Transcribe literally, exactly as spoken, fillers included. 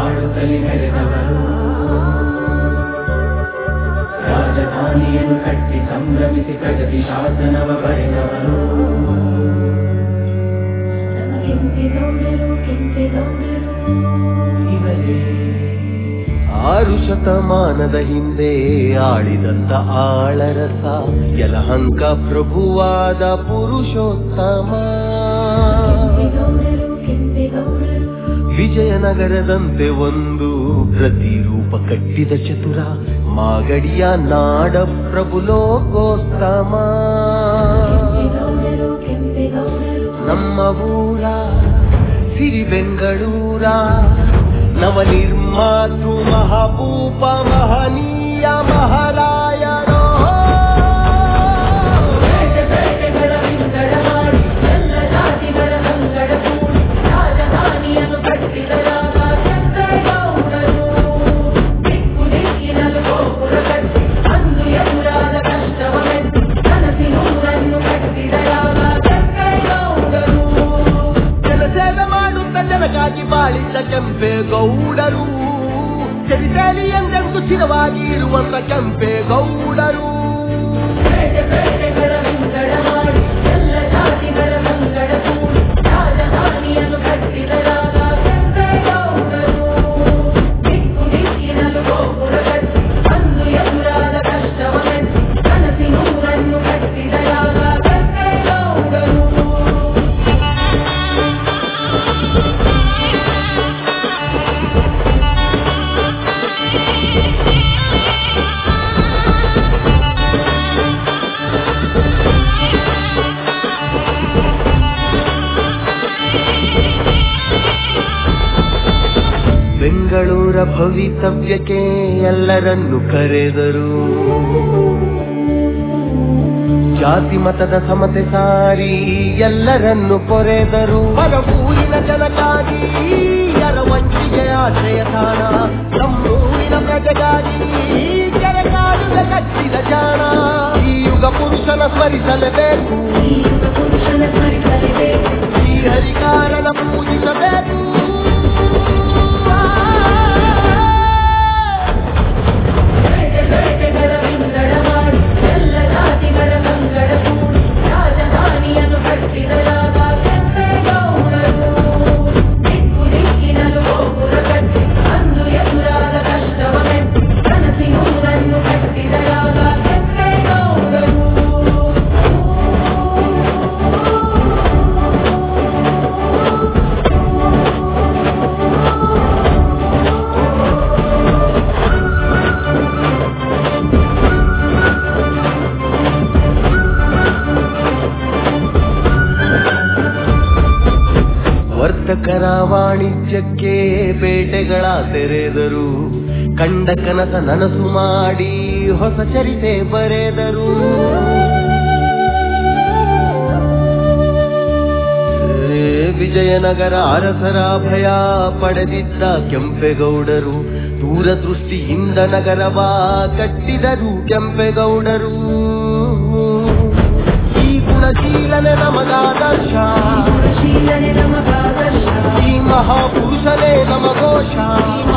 ಆಡುತ್ತಲೇ ಮೆರೆದವರು, ರಾಜಧಾನಿಯನ್ನು ಕಟ್ಟಿ ಸಂಭ್ರಮಿಸಿ ಪ್ರಗತಿ ಶಾಸನವ ಬರೆದವರು. ಆರು ಶತಮಾನದ ಹಿಂದೆ ಆಳಿದಂತ ಆಳರಸ ಯಲಹಂಕ ಪ್ರಭುವಾದ ಪುರುಷೋತ್ತಮ, ವಿಜಯನಗರದಂತೆ ಒಂದು ಪ್ರತಿರೂಪ ಕಟ್ಟಿದ ಚತುರ ಮಾಗಡಿಯ ನಾಡ ಪ್ರಭು ಲೋಕೋತ್ತಮ. ನಮ್ಮ ಊರ ಸಿರಿ ಬೆಂಗಳೂರ ನವ ನಿರ್ಮಾತೃ ಮಹಬೂಬ ಮಹನೀಯ ಮಹಾರಾಯರೋ. ರಾಜಧಾನಿಯನ್ನು ಕಟ್ಟಿದರಾಗ ಕೆಂಪೇಗೌಡರು, ದಿಕ್ಕು ದಿಕ್ಕಿನಲ್ಲೂ ಗೋಪುರ ಕಟ್ಟಿ ಅಂದು ಎದುರಾದ ಕಷ್ಟವ ಮೆಟ್ಟಿ ಕನಸಿನೂರನ್ನು ಕಟ್ಟಿದರಾಗ ಕೆಂಪೇಗೌಡರು. ಜನಸೇವೆ ಮಾಡುತ್ತ ಜನಕ್ಕಾಗಿ ಬಾಳಿದ್ದ ಕೆಂಪೇಗೌಡರು, ಚರಿತೆಯಲ್ಲಿ ಎಂದೆಂದು ಸ್ಥಿರವಾಗಿ ಇರುವಂತ ಕೆಂಪೇಗೌಡರು. ರಾಜಧಾನಿಯನ್ನು ಕಟ್ಟಿದರಾಗ ಕೆಂಪೇಗೌಡರು, ದಿಕ್ಕು ದಿಕ್ಕಿನಲ್ಲೂ ಗೋಪುರ ಕಟ್ಟಿ ಅಂದು ಎದುರಾದ ಕಷ್ಟವ ಮೆಟ್ಟಿ ಕನಸಿನೂರನ್ನು ಕಟ್ಟಿದರಾಗ ಕೆಂಪೇಗೌಡರು. ಬೆಂಗಳೂರ ಭವಿತವ್ಯಕ್ಕೆ ಎಲ್ಲರನ್ನು ಕರೆದರು, ಜಾತಿ ಮತದ ಸಮತೆ ಸಾರಿ ಎಲ್ಲರನ್ನು ಕೊರೆದರು. ಮರವೂರಿನ ಜನಕ್ಕಾಗಿ ಯರವಂಚಿಗೆ ಆಶ್ರಯ ತಾಣ, ನಮ್ಮೂರಿನ ಪ್ರಜೆಗಾಗಿ ಕೆರೆಕಾಡಿನ ಕಟ್ಟಿದ ಜಾಣ. ಈ ಯುಗ ಪುರುಷನ ಸ್ಮರಿಸಲೇಬೇಕು, ಈ ಹರಿಕಾರನ ಪೂಜಿಸಬೇಕು. ರಾಜಧಾನಿಯನ್ನು ಕಟ್ಟಿದರಾಗ ಕೆಂಪೇಗೌಡರು, ದಿಕ್ಕು ದಿಕ್ಕಿನಲ್ಲೂ ಗೋಪುರ ಕಟ್ಟಿ ಅಂದು ಎದುರಾದ ಕಷ್ಟವ ಮೆಟ್ಟಿ ಕನಸಿನೂರನ್ನು ಕಟ್ಟಿದರಾಗ ಕೆಂಪೇಗೌಡರು. ವರ್ತಕರ ವಾಣಿಜ್ಯಕ್ಕೆ ಪೇಟೆಗಳ ತೆರೆದರು, ಕಂಡ ಕನಸ ನನಸು ಮಾಡಿ ಹೊಸ ಚರಿತೆ ಬರೆದರು. ವಿಜಯನಗರ ಅರಸರ ಭಯ ಪಡೆದಿದ್ದ ಕೆಂಪೇಗೌಡರು, ದೂರದೃಷ್ಟಿಯಿಂದ ನಗರವ ಕಟ್ಟಿದರು ಕೆಂಪೇಗೌಡರು. ಈ ಗುಣಶೀಲನೆ ನಮಗಾದರ್ಶ, ಈ ಮಹಾಪುರುಷನೇ ನಮಗೋಷ.